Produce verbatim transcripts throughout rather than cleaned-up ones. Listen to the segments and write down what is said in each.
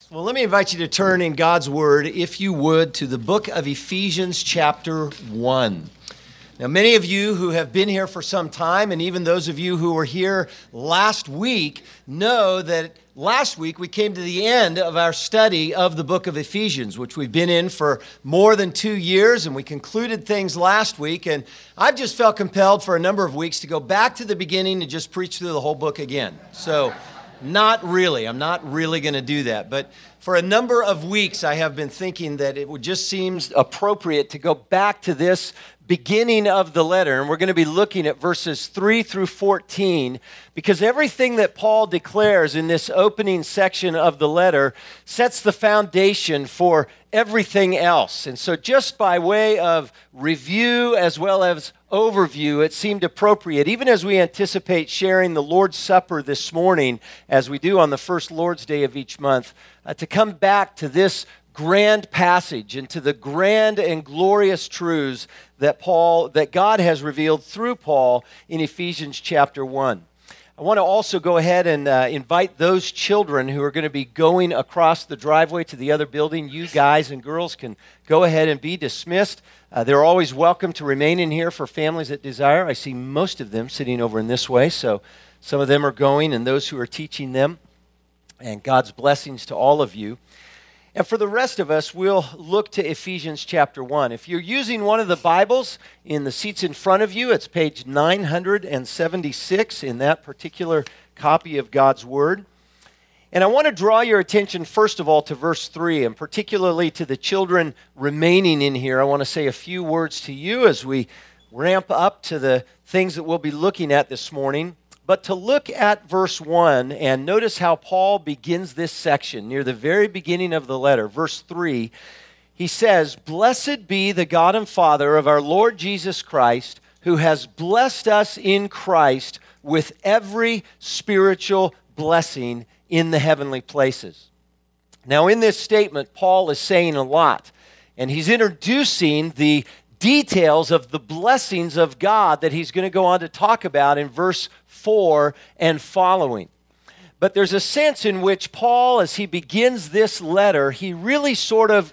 Well, let me invite you to turn in God's Word, if you would, to the book of Ephesians chapter one. Now, many of you who have been here for some time, and even those of you who were here last week, know that last week we came to the end of our study of the book of Ephesians, which we've been in for more than two years, and we concluded things last week. And I've just felt compelled for a number of weeks to go back to the beginning and just preach through the whole book again. So, not really. I'm not really going to do that. But for a number of weeks, I have been thinking that it would just seem appropriate to go back to this beginning of the letter. And we're going to be looking at verses three through fourteen, because everything that Paul declares in this opening section of the letter sets the foundation for everything else. And so just by way of review as well as overview, it seemed appropriate, even as we anticipate sharing the Lord's Supper this morning, as we do on the first Lord's Day of each month, uh, to come back to this grand passage and to the grand and glorious truths that Paul, that God has revealed through Paul in Ephesians chapter one. I want to also go ahead and uh, invite those children who are going to be going across the driveway to the other building. You guys and girls can go ahead and be dismissed. Uh, they're always welcome to remain in here for families that desire. I see most of them sitting over in this way, so some of them are going and those who are teaching them. And God's blessings to all of you. And for the rest of us, we'll look to Ephesians chapter one. If you're using one of the Bibles in the seats in front of you, it's page nine seventy-six in that particular copy of God's Word. And I want to draw your attention, first of all, to verse three, and particularly to the children remaining in here. I want to say a few words to you as we ramp up to the things that we'll be looking at this morning. But to look at verse one and notice how Paul begins this section near the very beginning of the letter. Verse three, he says, "Blessed be the God and Father of our Lord Jesus Christ, who has blessed us in Christ with every spiritual blessing in the heavenly places." Now, in this statement, Paul is saying a lot, and he's introducing the details of the blessings of God that he's going to go on to talk about in verse four and following. But there's a sense in which Paul, as he begins this letter, he really sort of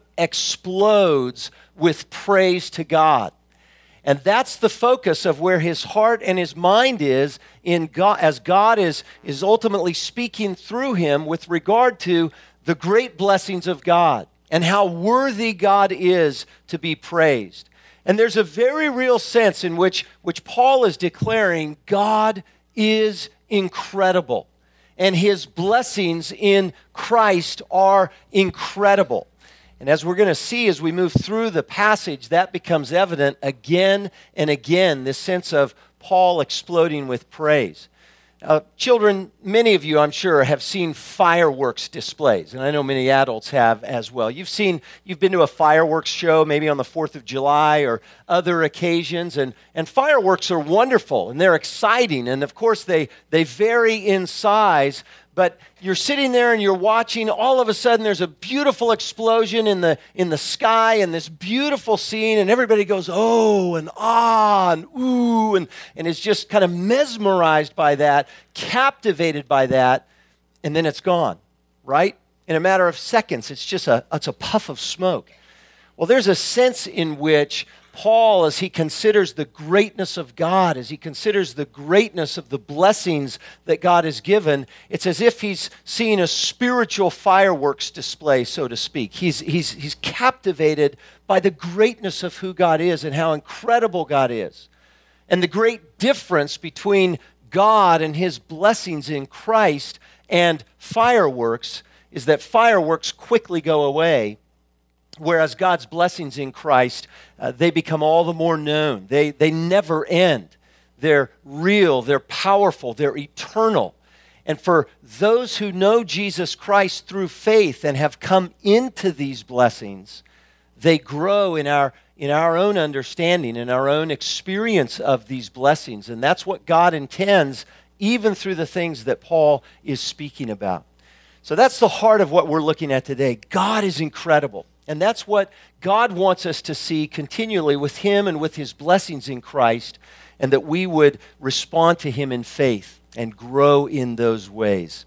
explodes with praise to God. And that's the focus of where his heart and his mind is in God, as God is, is ultimately speaking through him with regard to the great blessings of God and how worthy God is to be praised. And there's a very real sense in which, which Paul is declaring God is incredible, and his blessings in Christ are incredible. And as we're going to see as we move through the passage, that becomes evident again and again, this sense of Paul exploding with praise. Uh, children, many of you, I'm sure, have seen fireworks displays, and I know many adults have as well. You've seen, you've been to a fireworks show, maybe on the fourth of July or other occasions, and, and fireworks are wonderful, and they're exciting, and of course they, they vary in size, but you're sitting there and you're watching, all of a sudden there's a beautiful explosion in the in the sky and this beautiful scene, and everybody goes, oh, and ah, and ooh, and, and is just kind of mesmerized by that, captivated by that, and then it's gone, right? In a matter of seconds, it's just a, it's a puff of smoke. Well, there's a sense in which Paul, as he considers the greatness of God, as he considers the greatness of the blessings that God has given, it's as if he's seeing a spiritual fireworks display, so to speak. He's, he's, he's captivated by the greatness of who God is and how incredible God is. And the great difference between God and his blessings in Christ and fireworks is that fireworks quickly go away, whereas God's blessings in Christ, uh, they become all the more known. They, they never end. They're real, they're powerful, they're eternal. And for those who know Jesus Christ through faith and have come into these blessings, they grow in our, in our own understanding, in our own experience of these blessings. And that's what God intends, even through the things that Paul is speaking about. So that's the heart of what we're looking at today. God is incredible. And that's what God wants us to see continually with him and with his blessings in Christ, and that we would respond to him in faith and grow in those ways.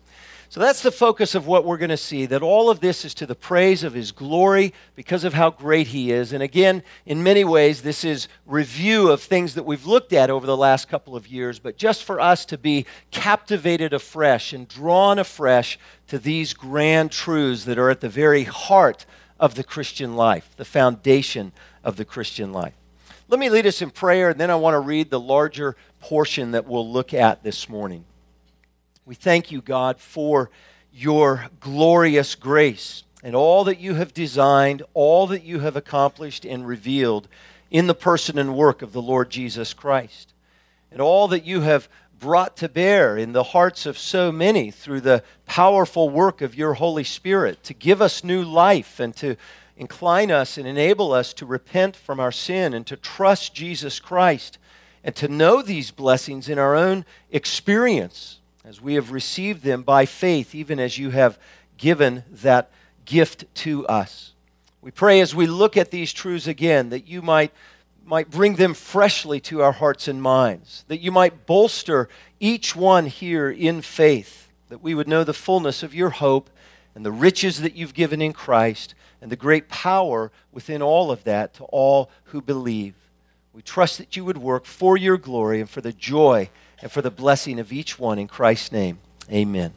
So that's the focus of what we're going to see, that all of this is to the praise of his glory because of how great he is. And again, in many ways, this is review of things that we've looked at over the last couple of years, but just for us to be captivated afresh and drawn afresh to these grand truths that are at the very heart of the Christian life, the foundation of the Christian life. Let me lead us in prayer, and then I want to read the larger portion that we'll look at this morning. We thank you, God, for your glorious grace and all that you have designed, all that you have accomplished and revealed in the person and work of the Lord Jesus Christ, and all that you have brought to bear in the hearts of so many through the powerful work of your Holy Spirit to give us new life and to incline us and enable us to repent from our sin and to trust Jesus Christ and to know these blessings in our own experience, as we have received them by faith, even as you have given that gift to us. We pray as we look at these truths again that you might, might bring them freshly to our hearts and minds, that you might bolster each one here in faith, that we would know the fullness of your hope and the riches that you've given in Christ and the great power within all of that to all who believe. We trust that you would work for your glory and for the joy and for the blessing of each one in Christ's name. Amen.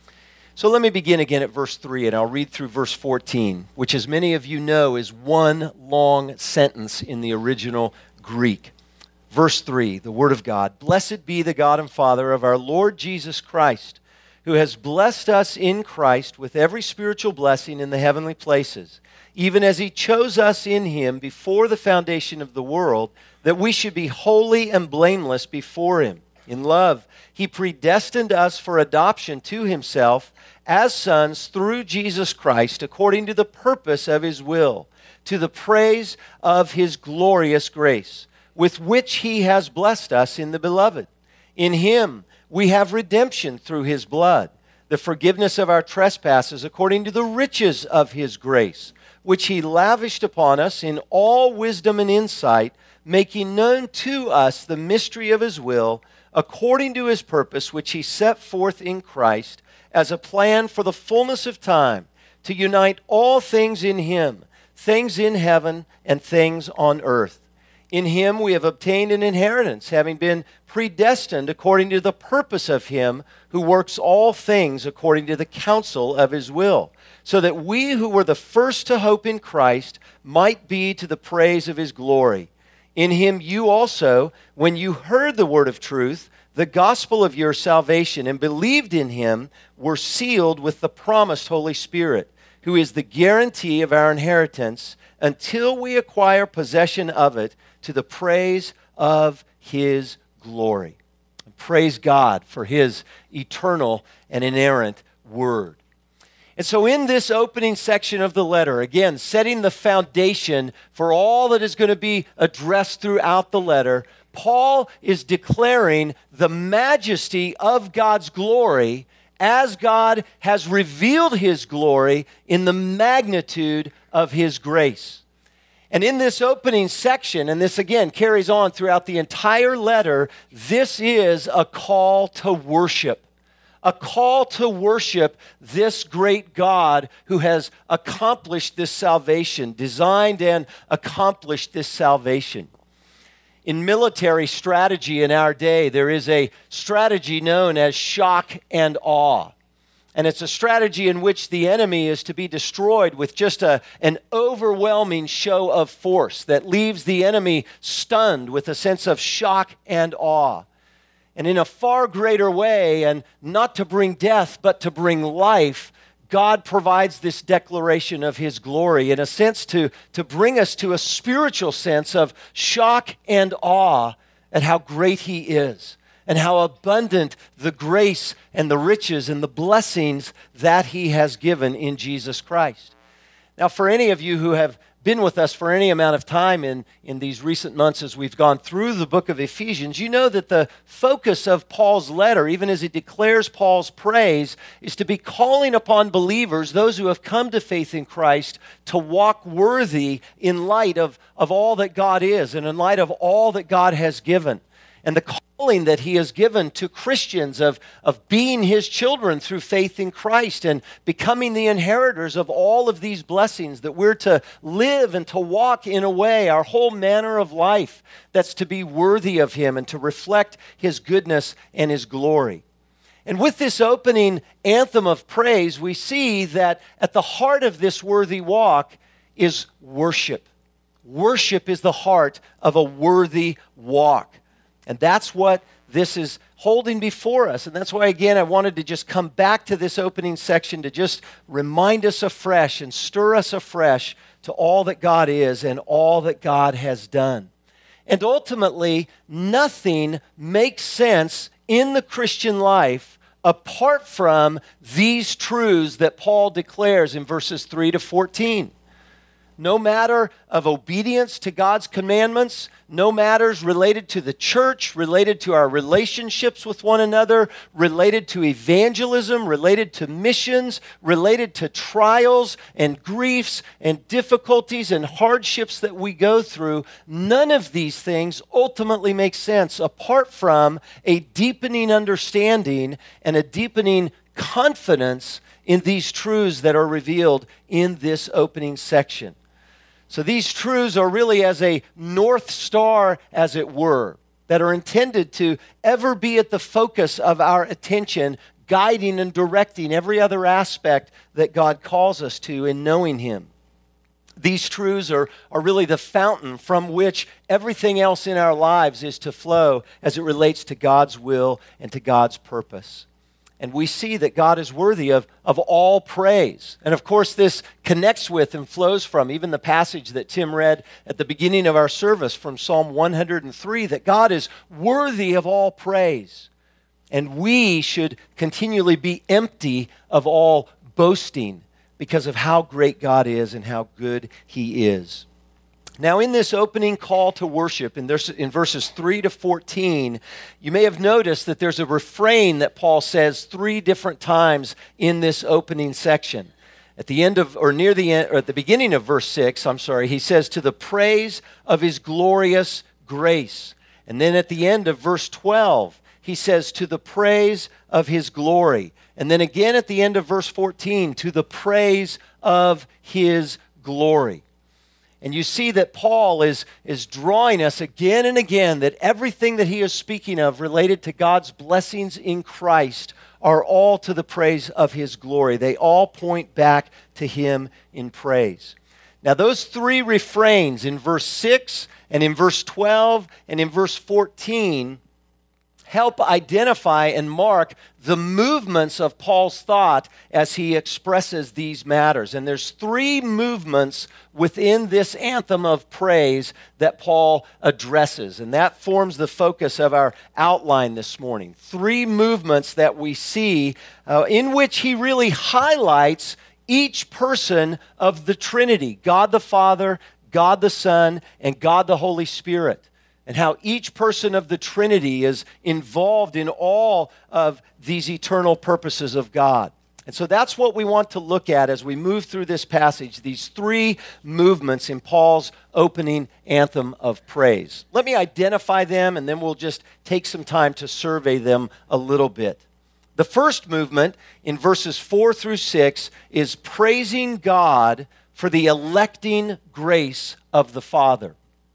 So let me begin again at verse three, and I'll read through verse fourteen, which, as many of you know, is one long sentence in the original Greek. Verse three, the Word of God. Blessed be the God and Father of our Lord Jesus Christ, who has blessed us in Christ with every spiritual blessing in the heavenly places, even as he chose us in him before the foundation of the world, that we should be holy and blameless before him. In love, he predestined us for adoption to himself as sons through Jesus Christ, according to the purpose of his will, to the praise of his glorious grace, with which he has blessed us in the Beloved. In him we have redemption through his blood, the forgiveness of our trespasses, according to the riches of his grace, which he lavished upon us in all wisdom and insight, making known to us the mystery of his will, according to his purpose, which he set forth in Christ as a plan for the fullness of time, to unite all things in him, things in heaven and things on earth. In him we have obtained an inheritance, having been predestined according to the purpose of him who works all things according to the counsel of his will, so that we who were the first to hope in Christ might be to the praise of his glory. In him you also, when you heard the word of truth, the gospel of your salvation, and believed in him, were sealed with the promised Holy Spirit, who is the guarantee of our inheritance until we acquire possession of it, to the praise of his glory. And praise God for his eternal and inerrant word. And so in this opening section of the letter, again, setting the foundation for all that is going to be addressed throughout the letter, Paul is declaring the majesty of God's glory as God has revealed his glory in the magnitude of his grace. And in this opening section, and this again carries on throughout the entire letter, this is a call to worship. A call to worship this great God who has accomplished this salvation, designed and accomplished this salvation. In military strategy in our day, there is a strategy known as shock and awe. And it's a strategy in which the enemy is to be destroyed with just a, an overwhelming show of force that leaves the enemy stunned with a sense of shock and awe. And in a far greater way, and not to bring death, but to bring life, God provides this declaration of his glory, in a sense to, to bring us to a spiritual sense of shock and awe at how great he is, and how abundant the grace and the riches and the blessings that he has given in Jesus Christ. Now, for any of you who have been with us for any amount of time in, in these recent months as we've gone through the book of Ephesians, you know that the focus of Paul's letter, even as he declares Paul's praise, is to be calling upon believers, those who have come to faith in Christ, to walk worthy in light of, of all that God is and in light of all that God has given. And the calling that he has given to Christians of, of being his children through faith in Christ and becoming the inheritors of all of these blessings, that we're to live and to walk in a way, our whole manner of life, that's to be worthy of him and to reflect his goodness and his glory. And with this opening anthem of praise, we see that at the heart of this worthy walk is worship. Worship is the heart of a worthy walk. And that's what this is holding before us. And that's why, again, I wanted to just come back to this opening section to just remind us afresh and stir us afresh to all that God is and all that God has done. And ultimately, nothing makes sense in the Christian life apart from these truths that Paul declares in verses three to fourteen. No matter of obedience to God's commandments, no matters related to the church, related to our relationships with one another, related to evangelism, related to missions, related to trials and griefs and difficulties and hardships that we go through, none of these things ultimately make sense apart from a deepening understanding and a deepening confidence in these truths that are revealed in this opening section. So these truths are really as a north star, as it were, that are intended to ever be at the focus of our attention, guiding and directing every other aspect that God calls us to in knowing him. These truths are, are really the fountain from which everything else in our lives is to flow as it relates to God's will and to God's purpose. And we see that God is worthy of, of all praise. And of course, this connects with and flows from even the passage that Tim read at the beginning of our service from Psalm one hundred three, that God is worthy of all praise. And we should continually be empty of all boasting because of how great God is and how good he is. Now, in this opening call to worship, in, this, in verses three to fourteen, you may have noticed that there's a refrain that Paul says three different times in this opening section. At the end of, or near the end, or at the beginning of verse six, I'm sorry, he says, to the praise of his glorious grace. And then at the end of verse twelve, he says, to the praise of his glory. And then again at the end of verse fourteen, to the praise of his glory. And you see that Paul is, is drawing us again and again that everything that he is speaking of related to God's blessings in Christ are all to the praise of his glory. They all point back to him in praise. Now those three refrains in verse six and in verse twelve and in verse fourteen help identify and mark the movements of Paul's thought as he expresses these matters. And there's three movements within this anthem of praise that Paul addresses, and that forms the focus of our outline this morning. Three movements that we see uh, in which he really highlights each person of the Trinity, God the Father, God the Son, and God the Holy Spirit. And how each person of the Trinity is involved in all of these eternal purposes of God. And so that's what we want to look at as we move through this passage, these three movements in Paul's opening anthem of praise. Let me identify them, and then we'll just take some time to survey them a little bit. The first movement in verses four through six is praising God for the electing grace of the Father.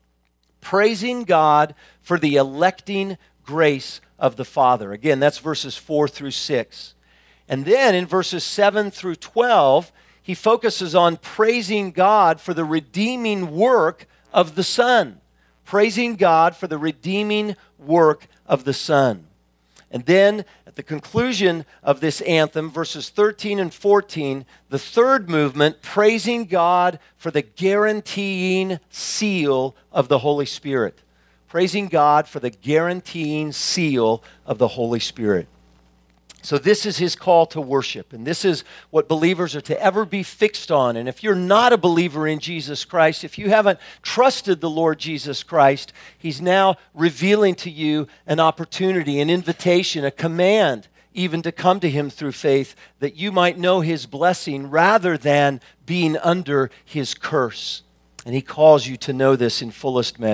Praising God for the electing grace of the Father. Again, that's verses four through six. And then in verses seven through twelve, he focuses on praising God for the redeeming work of the Son. Praising God for the redeeming work of the Son. And then at the conclusion of this anthem, verses thirteen and fourteen, the third movement, praising God for the guaranteeing seal of the Holy Spirit. Praising God for the guaranteeing seal of the Holy Spirit. So this is his call to worship, and this is what believers are to ever be fixed on. And if you're not a believer in Jesus Christ, if you haven't trusted the Lord Jesus Christ, he's now revealing to you an opportunity, an invitation, a command, even to come to him through faith, that you might know his blessing rather than being under his curse. And he calls you to know this in fullest measure.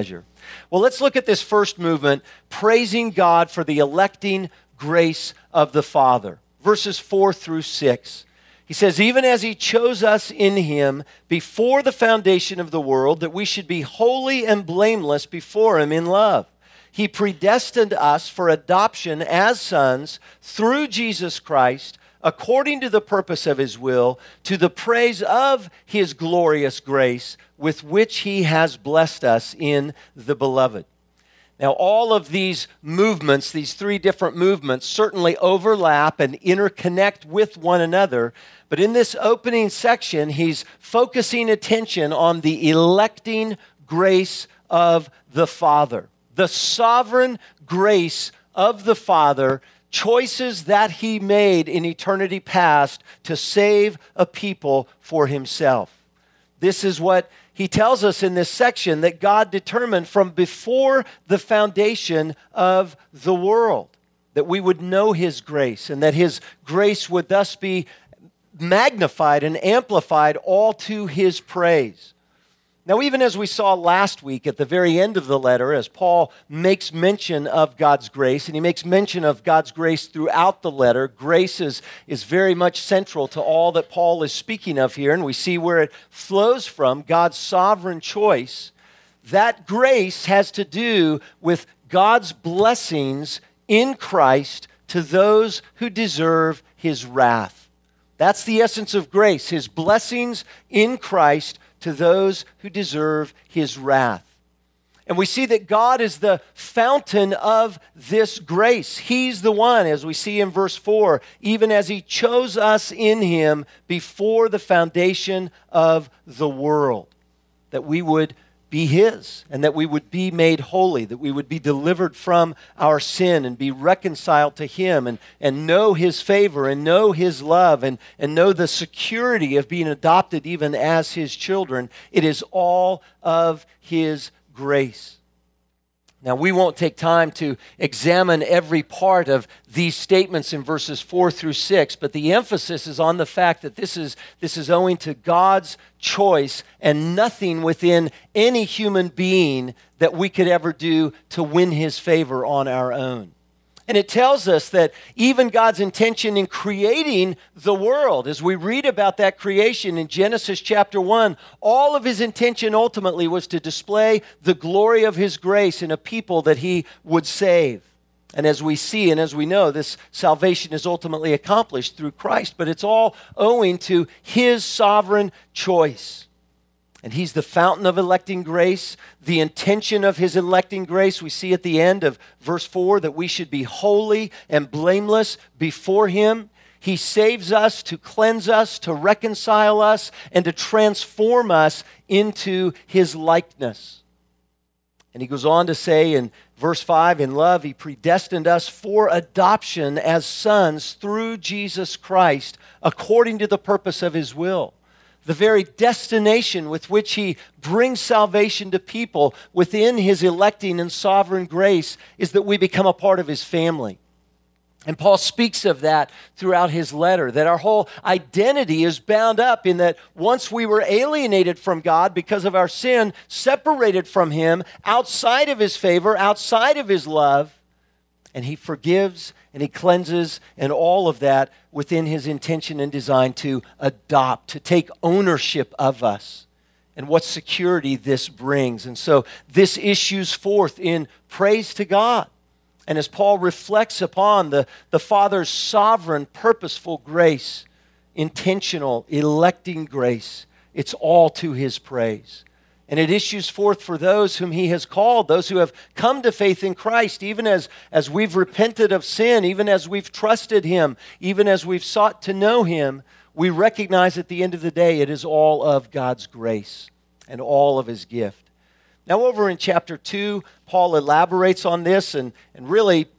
Well, let's look at this first movement, praising God for the electing grace of the Father. Verses four through six. He says, even as he chose us in him before the foundation of the world, that we should be holy and blameless before him in love. He predestined us for adoption as sons through Jesus Christ, according to the purpose of his will, to the praise of his glorious grace, with which he has blessed us in the beloved. Now, all of these movements, these three different movements, certainly overlap and interconnect with one another. But in this opening section, he's focusing attention on the electing grace of the Father. The sovereign grace of the Father, choices that he made in eternity past to save a people for himself. This is what he tells us in this section, that God determined from before the foundation of the world that we would know his grace, and that his grace would thus be magnified and amplified all to his praise. Now, even as we saw last week at the very end of the letter, as Paul makes mention of God's grace, and he makes mention of God's grace throughout the letter, grace is, is very much central to all that Paul is speaking of here, and we see where it flows from, God's sovereign choice. That grace has to do with God's blessings in Christ to those who deserve his wrath. That's the essence of grace, his blessings in Christ to those who deserve his wrath. And we see that God is the fountain of this grace. He's the one, as we see in verse four, even as he chose us in him before the foundation of the world, that we would be his, and that we would be made holy, that we would be delivered from our sin and be reconciled to him, and, and know his favor and know his love, and, and know the security of being adopted even as his children. It is all of his grace. Now, we won't take time to examine every part of these statements in verses four through six, but the emphasis is on the fact that this is, this is owing to God's choice and nothing within any human being that we could ever do to win his favor on our own. And it tells us that even God's intention in creating the world, as we read about that creation in Genesis chapter one, all of his intention ultimately was to display the glory of his grace in a people that he would save. And as we see and as we know, this salvation is ultimately accomplished through Christ, but it's all owing to his sovereign choice. And he's the fountain of electing grace. The intention of his electing grace, we see at the end of verse four, that we should be holy and blameless before him. He saves us to cleanse us, to reconcile us, and to transform us into his likeness. And he goes on to say in verse five, in love, he predestined us for adoption as sons through Jesus Christ, according to the purpose of his will. The very destination with which he brings salvation to people within his electing and sovereign grace is that we become a part of his family. And Paul speaks of that throughout his letter, that our whole identity is bound up in that once we were alienated from God because of our sin, separated from him, outside of his favor, outside of his love, and he forgives and he cleanses and all of that within his intention and design to adopt, to take ownership of us, and what security this brings. And so this issues forth in praise to God. And as Paul reflects upon the, the Father's sovereign, purposeful grace, intentional, electing grace, it's all to his praise. And it issues forth for those whom he has called, those who have come to faith in Christ, even as, as we've repented of sin, even as we've trusted him, even as we've sought to know him, we recognize at the end of the day it is all of God's grace and all of his gift. Now over in chapter two, Paul elaborates on this, and, and really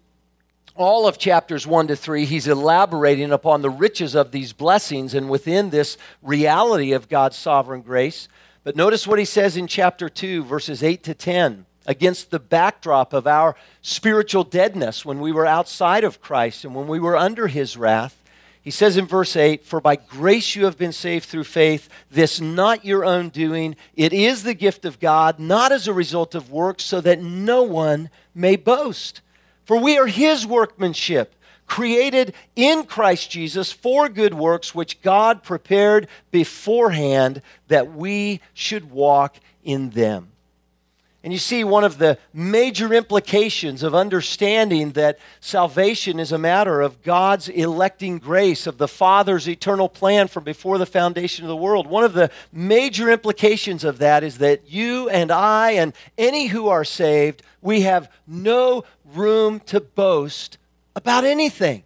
all of chapters one to three, he's elaborating upon the riches of these blessings and within this reality of God's sovereign grace. But notice what he says in chapter two, verses eight to ten, against the backdrop of our spiritual deadness when we were outside of Christ and when we were under his wrath. He He says in verse eight, "For by grace you have been saved through faith, this not your own doing. It is the gift of God, not as a result of works, so that no one may boast. For we are his workmanship, created in Christ Jesus for good works, which God prepared beforehand that we should walk in them." And you see, one of the major implications of understanding that salvation is a matter of God's electing grace, of the Father's eternal plan from before the foundation of the world. One of the major implications of that is that you and I and any who are saved, we have no room to boast about anything.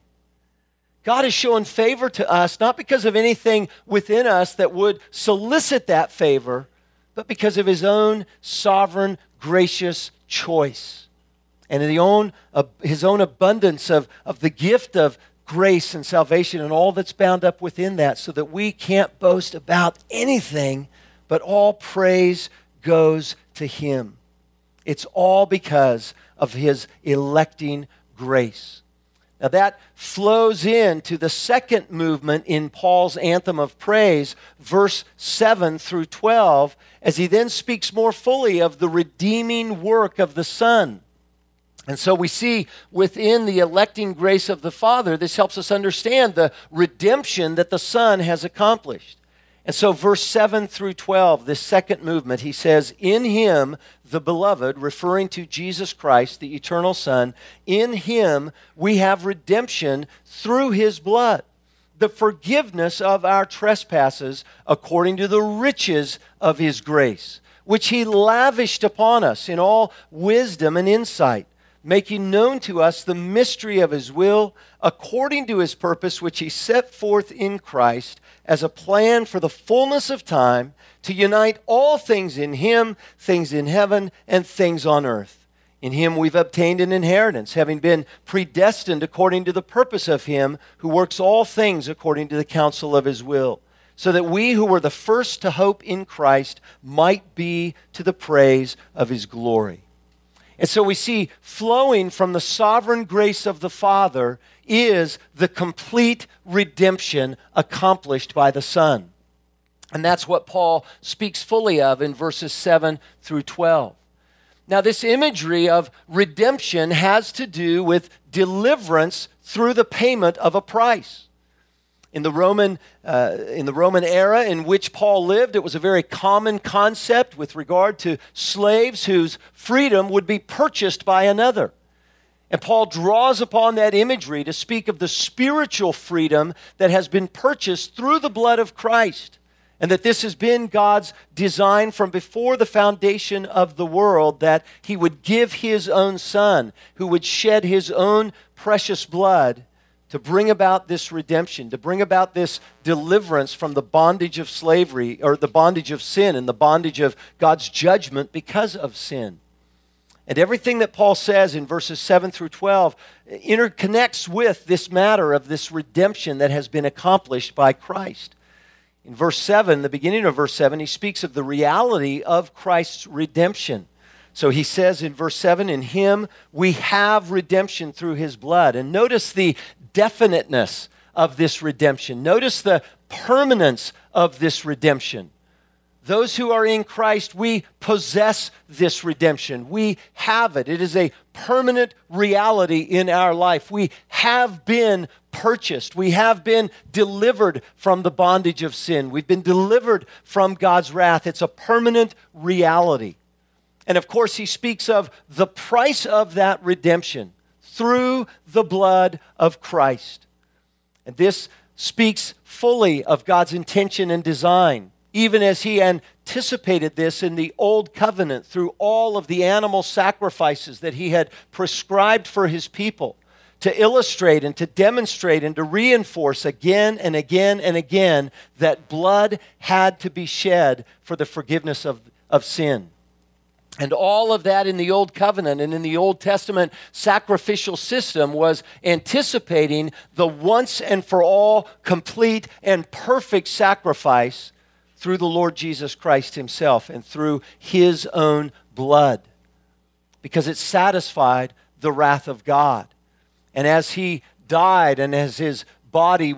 God has shown favor to us, not because of anything within us that would solicit that favor, but because of his own sovereign, gracious choice. And the own, uh, his own abundance of, of the gift of grace and salvation and all that's bound up within that, so that we can't boast about anything, but all praise goes to him. It's all because of his electing grace. Now that flows into the second movement in Paul's anthem of praise, verse seven through twelve, as he then speaks more fully of the redeeming work of the Son. And so we see within the electing grace of the Father, this helps us understand the redemption that the Son has accomplished. And so verse seven through twelve, this second movement, he says, "In him, the beloved," referring to Jesus Christ, the eternal Son, "in him we have redemption through his blood, the forgiveness of our trespasses according to the riches of his grace, which he lavished upon us in all wisdom and insight, making known to us the mystery of his will, according to his purpose, which he set forth in Christ as a plan for the fullness of time, to unite all things in him, things in heaven and things on earth. In him we've obtained an inheritance, having been predestined according to the purpose of him who works all things according to the counsel of his will, so that we who were the first to hope in Christ might be to the praise of his glory." And so we see flowing from the sovereign grace of the Father is the complete redemption accomplished by the Son. And that's what Paul speaks fully of in verses seven through twelve. Now, this imagery of redemption has to do with deliverance through the payment of a price. In the Roman, uh, in the Roman era in which Paul lived, it was a very common concept with regard to slaves whose freedom would be purchased by another. And Paul draws upon that imagery to speak of the spiritual freedom that has been purchased through the blood of Christ, and that this has been God's design from before the foundation of the world, that he would give his own Son, who would shed his own precious blood to bring about this redemption, to bring about this deliverance from the bondage of slavery, or the bondage of sin and the bondage of God's judgment because of sin. And everything that Paul says in verses seven through twelve interconnects with this matter of this redemption that has been accomplished by Christ. In verse seven, the beginning of verse seven, he speaks of the reality of Christ's redemption. So he says in verse seven, "In him we have redemption through his blood." And notice the definiteness of this redemption. Notice the permanence of this redemption. Those who are in Christ, we possess this redemption. We have it. It is a permanent reality in our life. We have been purchased. We have been delivered from the bondage of sin. We've been delivered from God's wrath. It's a permanent reality. And of course, he speaks of the price of that redemption through the blood of Christ. And this speaks fully of God's intention and design, even as he anticipated this in the Old Covenant through all of the animal sacrifices that he had prescribed for his people, to illustrate and to demonstrate and to reinforce again and again and again that blood had to be shed for the forgiveness of, of sin. And all of that in the Old Covenant and in the Old Testament sacrificial system was anticipating the once and for all complete and perfect sacrifice through the Lord Jesus Christ himself and through his own blood, because it satisfied the wrath of God. And as he died and as his body was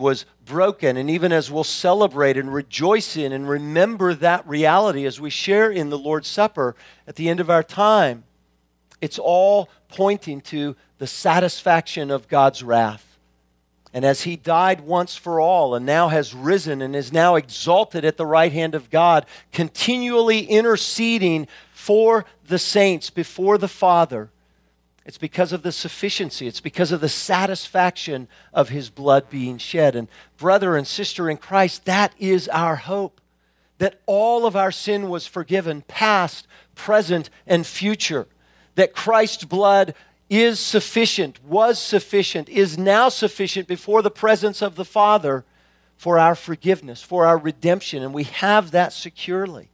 broken, and even as we'll celebrate and rejoice in and remember that reality as we share in the Lord's Supper at the end of our time, it's all pointing to the satisfaction of God's wrath. And as he died once for all and now has risen and is now exalted at the right hand of God, continually interceding for the saints before the Father, it's because of the sufficiency. It's because of the satisfaction of his blood being shed. And brother and sister in Christ, that is our hope. That all of our sin was forgiven, past, present, and future. That Christ's blood is sufficient, was sufficient, is now sufficient before the presence of the Father for our forgiveness, for our redemption. And we have that securely.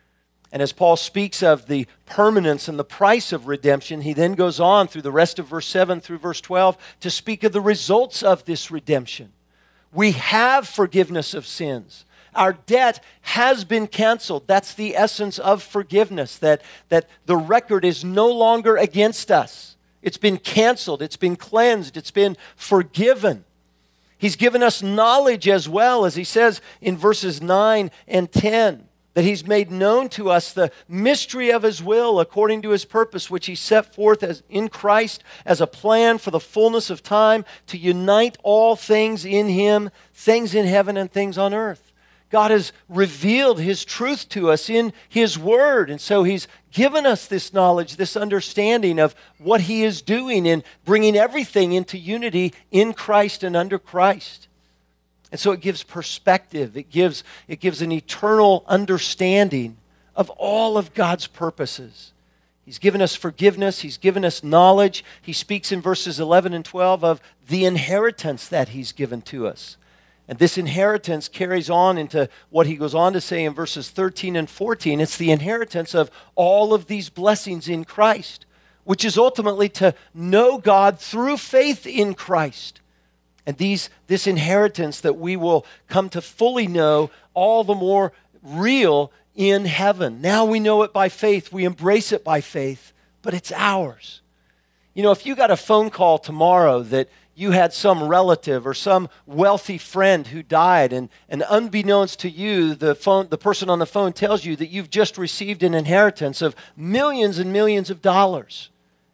And as Paul speaks of the permanence and the price of redemption, he then goes on through the rest of verse seven through verse twelve to speak of the results of this redemption. We have forgiveness of sins. Our debt has been canceled. That's the essence of forgiveness, that, that the record is no longer against us. It's been canceled. It's been cleansed. It's been forgiven. He's given us knowledge as well, as he says in verses nine and ten. That he's made known to us the mystery of his will according to his purpose, which he set forth as in Christ as a plan for the fullness of time to unite all things in him, things in heaven and things on earth. God has revealed his truth to us in his word, and so he's given us this knowledge, this understanding of what he is doing in bringing everything into unity in Christ and under Christ. And so it gives perspective. It gives, it gives an eternal understanding of all of God's purposes. He's given us forgiveness. He's given us knowledge. He speaks in verses eleven and twelve of the inheritance that he's given to us. And this inheritance carries on into what he goes on to say in verses thirteen and fourteen. It's the inheritance of all of these blessings in Christ, which is ultimately to know God through faith in Christ. And these, this inheritance that we will come to fully know all the more real in heaven. Now we know it by faith. We embrace it by faith, but it's ours. You know, if you got a phone call tomorrow that you had some relative or some wealthy friend who died, and, and unbeknownst to you, the phone, the person on the phone tells you that you've just received an inheritance of millions and millions of dollars,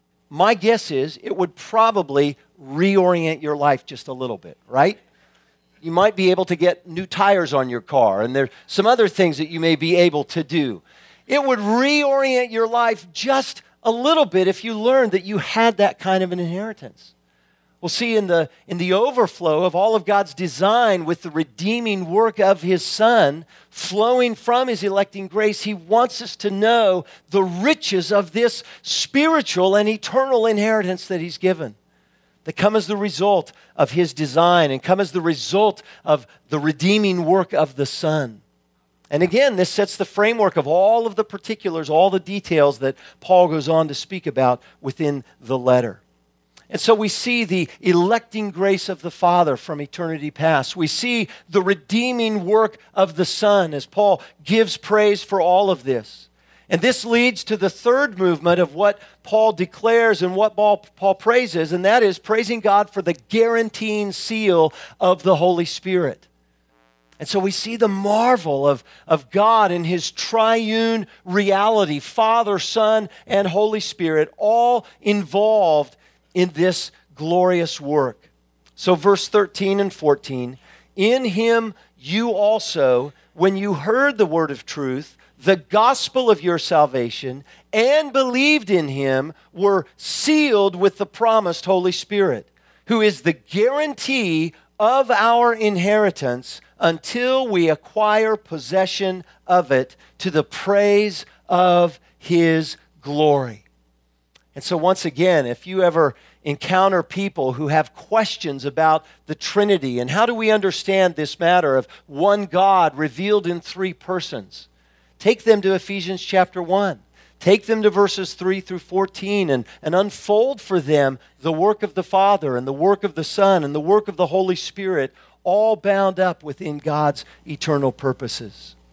my guess is it would probably reorient your life just a little bit, right? You might be able to get new tires on your car, and there's some other things that you may be able to do. It would reorient your life just a little bit if you learned that you had that kind of an inheritance. We'll see in the, in the overflow of all of God's design with the redeeming work of his Son flowing from his electing grace, he wants us to know the riches of this spiritual and eternal inheritance that he's given, that come as the result of his design and come as the result of the redeeming work of the Son. And again, this sets the framework of all of the particulars, all the details that Paul goes on to speak about within the letter. And so we see the electing grace of the Father from eternity past. We see the redeeming work of the Son as Paul gives praise for all of this. And this leads to the third movement of what Paul declares and what Paul, Paul praises, and that is praising God for the guaranteeing seal of the Holy Spirit. And so we see the marvel of, of God and his triune reality, Father, Son, and Holy Spirit, all involved in this glorious work. So verse thirteen and fourteen, in him you also, when you heard the word of truth, the gospel of your salvation, and believed in him, were sealed with the promised Holy Spirit, who is the guarantee of our inheritance until we acquire possession of it to the praise of his glory. And so once again, if you ever encounter people who have questions about the Trinity and how do we understand this matter of one God revealed in three persons, take them to Ephesians chapter one. Take them to verses three through fourteen and, and unfold for them the work of the Father and the work of the Son and the work of the Holy Spirit, all bound up within God's eternal purposes.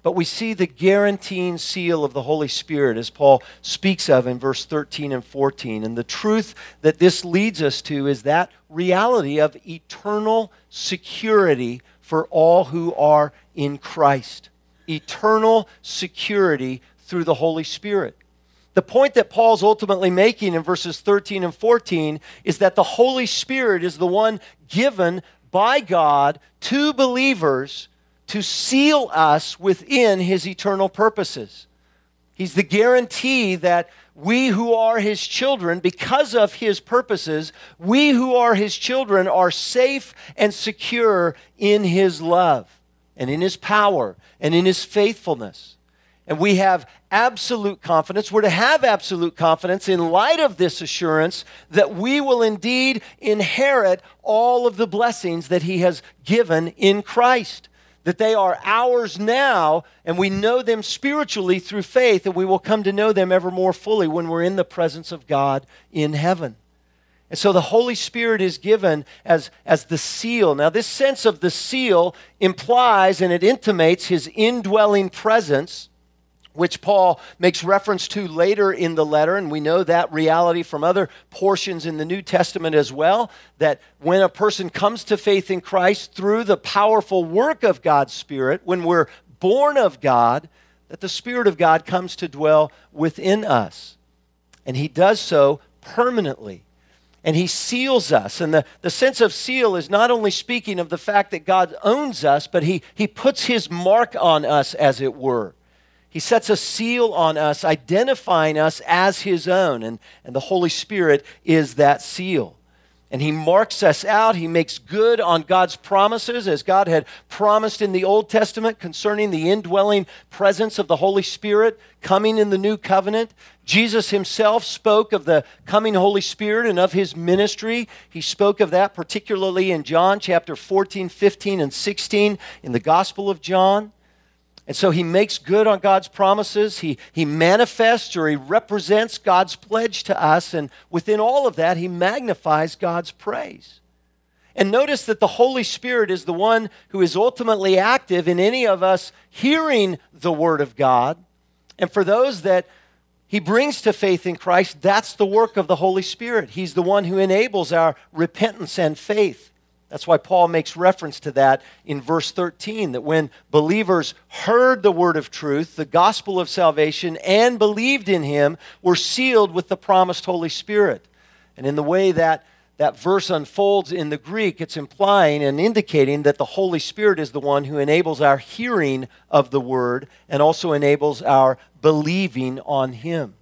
But we see the guaranteeing seal of the Holy Spirit, as Paul speaks of in verse thirteen and fourteen. And the truth that this leads us to is that reality of eternal security for all who are in Christ. Eternal security through the Holy Spirit. The point that Paul's ultimately making in verses thirteen and fourteen is that the Holy Spirit is the one given by God to believers to seal us within his eternal purposes. He's the guarantee that we who are his children, because of his purposes, we who are his children are safe and secure in his love and in his power and in his faithfulness. And we have absolute confidence. We're to have absolute confidence in light of this assurance that we will indeed inherit all of the blessings that he has given in Christ. That they are ours now, and we know them spiritually through faith, and we will come to know them ever more fully when we're in the presence of God in heaven. And so the Holy Spirit is given as, as the seal. Now, this sense of the seal implies and it intimates his indwelling presence, which Paul makes reference to later in the letter, and we know that reality from other portions in the New Testament as well, that when a person comes to faith in Christ through the powerful work of God's Spirit, when we're born of God, that the Spirit of God comes to dwell within us. And he does so permanently. And he seals us. And the, the sense of seal is not only speaking of the fact that God owns us, but he, he puts his mark on us, as it were. He sets a seal on us, identifying us as his own, and, and the Holy Spirit is that seal. And he marks us out. He makes good on God's promises, as God had promised in the Old Testament concerning the indwelling presence of the Holy Spirit coming in the New Covenant. Jesus himself spoke of the coming Holy Spirit and of his ministry. He spoke of that particularly in John chapter fourteen, fifteen, and sixteen in the Gospel of John. And so he makes good on God's promises. He, he manifests or he represents God's pledge to us. And within all of that, he magnifies God's praise. And notice that the Holy Spirit is the one who is ultimately active in any of us hearing the Word of God. And for those that he brings to faith in Christ, that's the work of the Holy Spirit. He's the one who enables our repentance and faith. That's why Paul makes reference to that in verse thirteen, that when believers heard the word of truth, the gospel of salvation, and believed in him, were sealed with the promised Holy Spirit. And in the way that that verse unfolds in the Greek, it's implying and indicating that the Holy Spirit is the one who enables our hearing of the word and also enables our believing on him.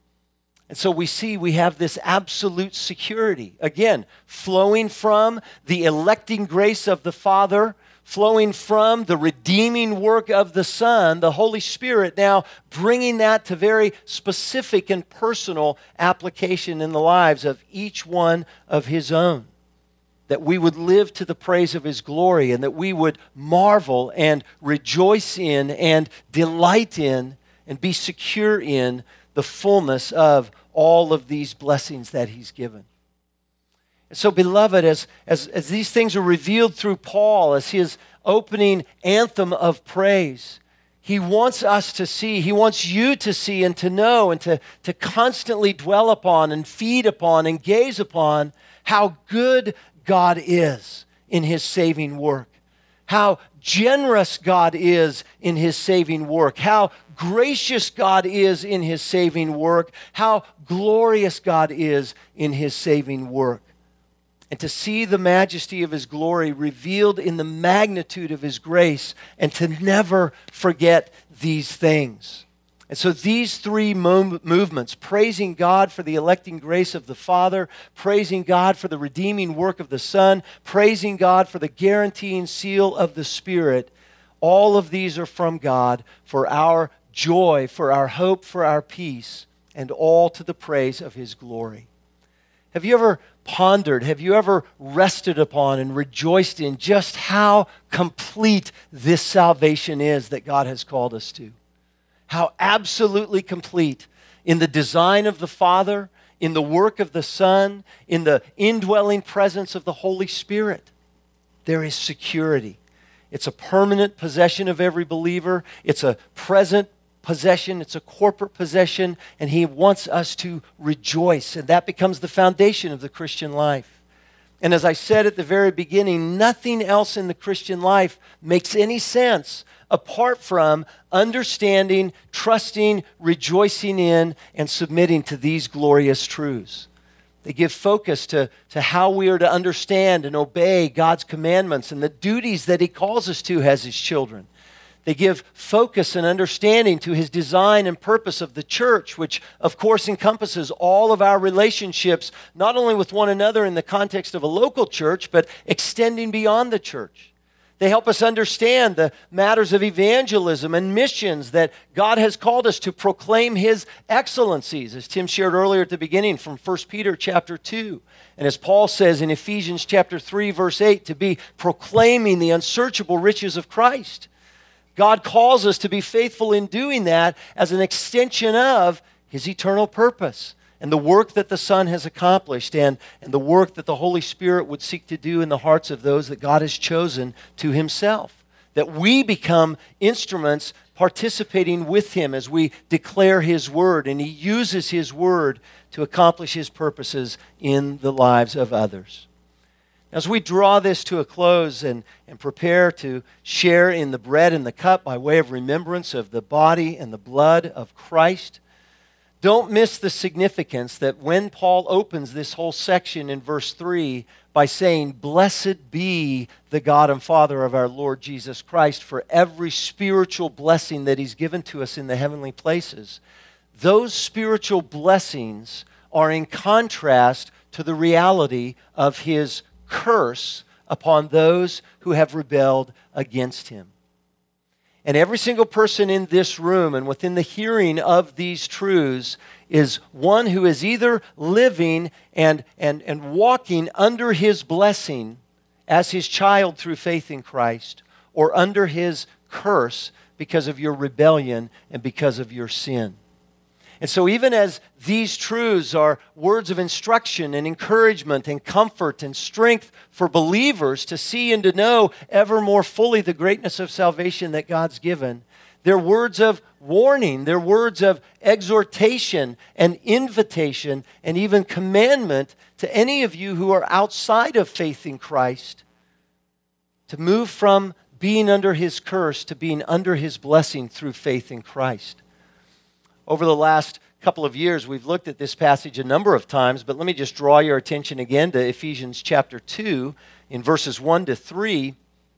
And so we see we have this absolute security, again, flowing from the electing grace of the Father, flowing from the redeeming work of the Son, the Holy Spirit, now bringing that to very specific and personal application in the lives of each one of his own. That we would live to the praise of his glory, and that we would marvel and rejoice in and delight in and be secure in the fullness of all of these blessings that he's given. And so, beloved, as, as, as these things are revealed through Paul, as his opening anthem of praise, he wants us to see, he wants you to see and to know and to, to constantly dwell upon and feed upon and gaze upon how good God is in his saving work. How generous God is in his saving work. How gracious God is in his saving work. How glorious God is in his saving work. And to see the majesty of his glory revealed in the magnitude of his grace, and to never forget these things. And so these three mo- movements, praising God for the electing grace of the Father, praising God for the redeeming work of the Son, praising God for the guaranteeing seal of the Spirit, all of these are from God for our joy, for our hope, for our peace, and all to the praise of his glory. Have you ever pondered, have you ever rested upon and rejoiced in just how complete this salvation is that God has called us to? How absolutely complete in the design of the Father, in the work of the Son, in the indwelling presence of the Holy Spirit. There is security. It's a permanent possession of every believer. It's a present possession. It's a corporate possession. And he wants us to rejoice. And that becomes the foundation of the Christian life. And as I said at the very beginning, nothing else in the Christian life makes any sense apart from understanding, trusting, rejoicing in, and submitting to these glorious truths. They give focus to, to how we are to understand and obey God's commandments and the duties that he calls us to as his children. They give focus and understanding to his design and purpose of the church, which of course encompasses all of our relationships, not only with one another in the context of a local church, but extending beyond the church. They help us understand the matters of evangelism and missions that God has called us to proclaim his excellencies, as Tim shared earlier at the beginning from First Peter chapter two. And as Paul says in Ephesians chapter three, verse eight, to be proclaiming the unsearchable riches of Christ. God calls us to be faithful in doing that as an extension of his eternal purpose and the work that the Son has accomplished and, and the work that the Holy Spirit would seek to do in the hearts of those that God has chosen to himself. That we become instruments participating with him as we declare his word, and he uses his word to accomplish his purposes in the lives of others. As we draw this to a close and, and prepare to share in the bread and the cup by way of remembrance of the body and the blood of Christ, don't miss the significance that when Paul opens this whole section in verse three by saying, "Blessed be the God and Father of our Lord Jesus Christ for every spiritual blessing that he's given to us in the heavenly places," those spiritual blessings are in contrast to the reality of his curse upon those who have rebelled against him. And every single person in this room and within the hearing of these truths is one who is either living and, and, and walking under his blessing as his child through faith in Christ, or under his curse because of your rebellion and because of your sin. And so even as these truths are words of instruction and encouragement and comfort and strength for believers to see and to know ever more fully the greatness of salvation that God's given, they're words of warning, they're words of exhortation and invitation and even commandment to any of you who are outside of faith in Christ to move from being under his curse to being under his blessing through faith in Christ. Over the last couple of years, we've looked at this passage a number of times, but let me just draw your attention again to Ephesians chapter two. In verses one to three,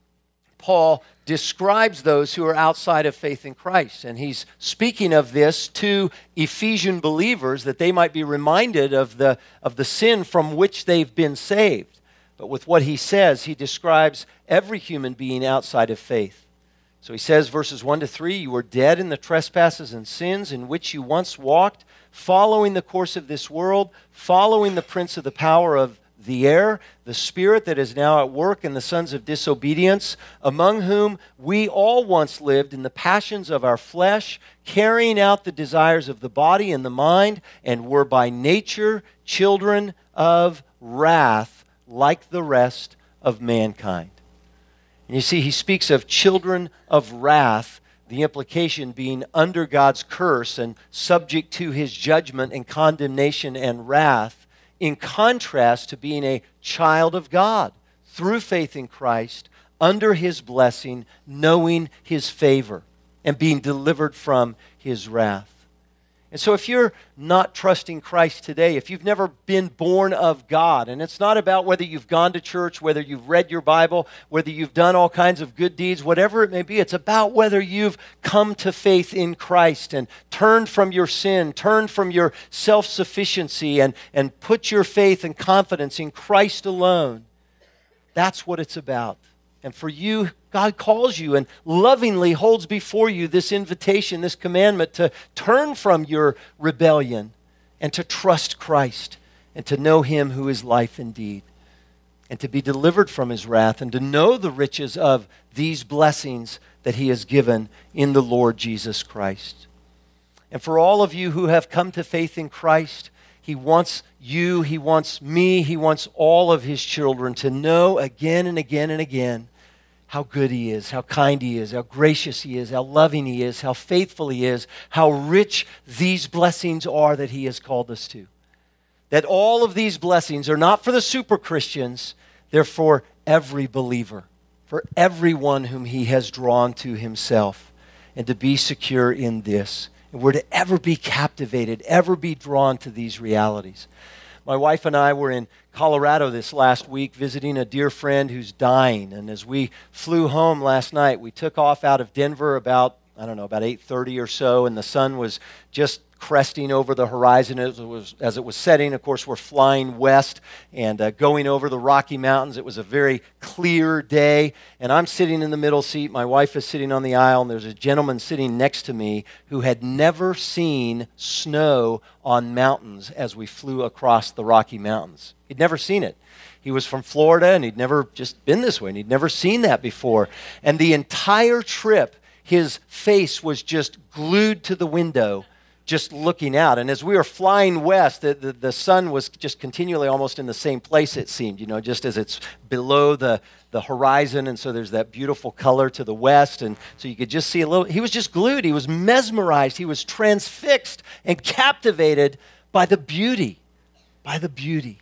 Paul describes those who are outside of faith in Christ. And he's speaking of this to Ephesian believers that they might be reminded of the, of the sin from which they've been saved. But with what he says, he describes every human being outside of faith. So he says, verses one to three, "You were dead in the trespasses and sins in which you once walked, following the course of this world, following the prince of the power of the air, the spirit that is now at work in the sons of disobedience, among whom we all once lived in the passions of our flesh, carrying out the desires of the body and the mind, and were by nature children of wrath, like the rest of mankind." And you see, he speaks of children of wrath, the implication being under God's curse and subject to his judgment and condemnation and wrath, in contrast to being a child of God through faith in Christ, under his blessing, knowing his favor, and being delivered from his wrath. And so if you're not trusting Christ today, if you've never been born of God, and it's not about whether you've gone to church, whether you've read your Bible, whether you've done all kinds of good deeds, whatever it may be, it's about whether you've come to faith in Christ and turned from your sin, turned from your self-sufficiency, and, and put your faith and confidence in Christ alone. That's what it's about. And for you, God calls you and lovingly holds before you this invitation, this commandment to turn from your rebellion and to trust Christ and to know him who is life indeed, and to be delivered from his wrath and to know the riches of these blessings that he has given in the Lord Jesus Christ. And for all of you who have come to faith in Christ, he wants you, he wants me, he wants all of his children to know again and again and again how good he is, how kind he is, how gracious he is, how loving he is, how faithful he is, how rich these blessings are that he has called us to. That all of these blessings are not for the super Christians, they're for every believer, for everyone whom he has drawn to himself, and to be secure in this. And we're to ever be captivated, ever be drawn to these realities. My wife and I were in Colorado this last week visiting a dear friend who's dying. And as we flew home last night, we took off out of Denver about, I don't know, about eight thirty or so, and the sun was just cresting over the horizon as it was, as it was setting. Of course, we're flying west and uh, going over the Rocky Mountains. It was a very clear day, and I'm sitting in the middle seat. My wife is sitting on the aisle, and there's a gentleman sitting next to me who had never seen snow on mountains as we flew across the Rocky Mountains. He'd never seen it. He was from Florida, and he'd never just been this way, and he'd never seen that before. And the entire trip, his face was just glued to the window, just looking out. And as we were flying west, the, the, the sun was just continually almost in the same place, it seemed, you know, just as it's below the, the horizon. And so there's that beautiful color to the west. And so you could just see a little, he was just glued. He was mesmerized. He was transfixed and captivated by the beauty, by the beauty.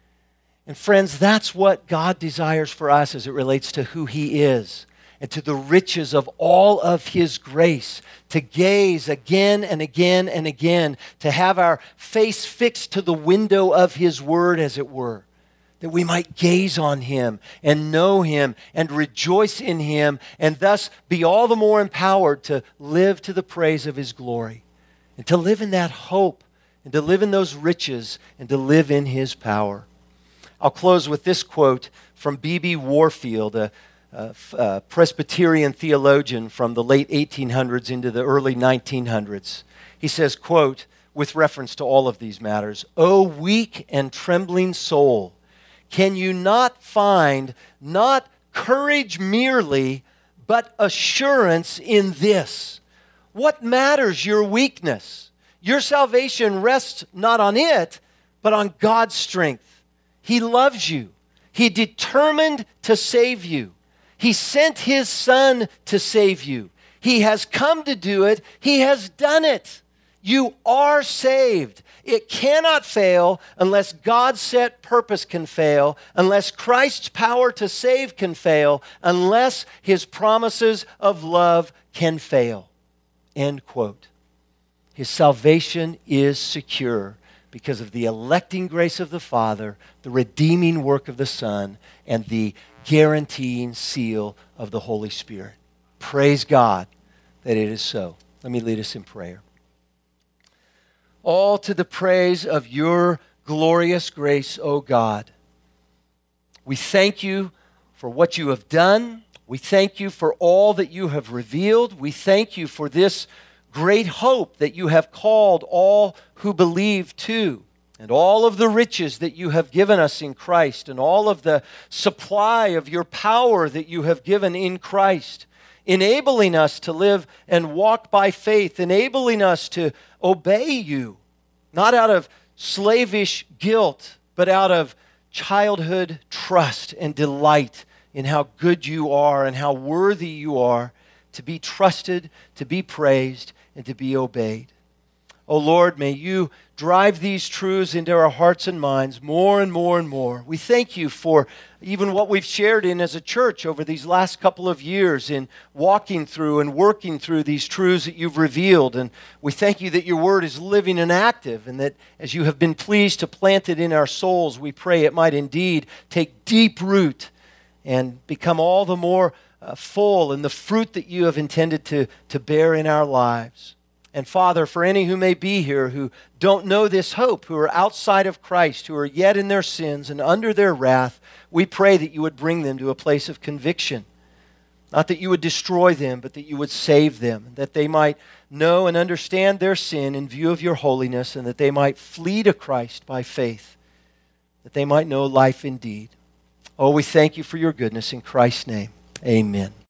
And friends, that's what God desires for us as it relates to who he is and to the riches of all of his grace, to gaze again and again and again, to have our face fixed to the window of his word, as it were, that we might gaze on him and know him and rejoice in him, and thus be all the more empowered to live to the praise of his glory, and to live in that hope, and to live in those riches, and to live in his power. I'll close with this quote from B B Warfield, a Uh, uh, Presbyterian theologian from the late eighteen hundreds into the early nineteen hundreds. He says, quote, with reference to all of these matters, "O weak and trembling soul, can you not find not courage merely, but assurance in this? What matters your weakness? Your salvation rests not on it, but on God's strength. He loves you. He determined to save you. He sent his Son to save you. He has come to do it. He has done it. You are saved. It cannot fail unless God's set purpose can fail, unless Christ's power to save can fail, unless his promises of love can fail." End quote. His salvation is secure because of the electing grace of the Father, the redeeming work of the Son, and the guaranteeing seal of the Holy Spirit. Praise God that it is so. Let me lead us in prayer. All to the praise of your glorious grace, O God. We thank you for what you have done. We thank you for all that you have revealed. We thank you for this great hope that you have called all who believe to, and all of the riches that you have given us in Christ, and all of the supply of your power that you have given in Christ, enabling us to live and walk by faith, enabling us to obey you, not out of slavish guilt, but out of childhood trust and delight in how good you are and how worthy you are to be trusted, to be praised, and to be obeyed. Oh Lord, may you drive these truths into our hearts and minds more and more and more. We thank you for even what we've shared in as a church over these last couple of years in walking through and working through these truths that you've revealed. And we thank you that your word is living and active, and that as you have been pleased to plant it in our souls, we pray it might indeed take deep root and become all the more uh, full in the fruit that you have intended to, to bear in our lives. And Father, for any who may be here who don't know this hope, who are outside of Christ, who are yet in their sins and under their wrath, we pray that you would bring them to a place of conviction. Not that you would destroy them, but that you would save them, that they might know and understand their sin in view of your holiness, and that they might flee to Christ by faith, that they might know life indeed. Oh, we thank you for your goodness in Christ's name. Amen.